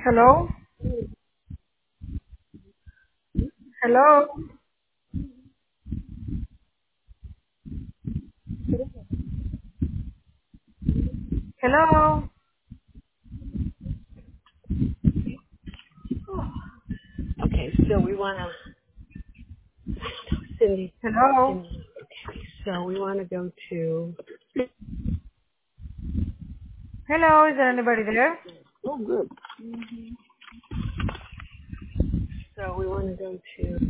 Hello? Hello? Hello? Okay, so we want to, Cindy, Hello? Cindy, okay, so we want to go to, Hello? Is there anybody there? oh, good. So we want to go to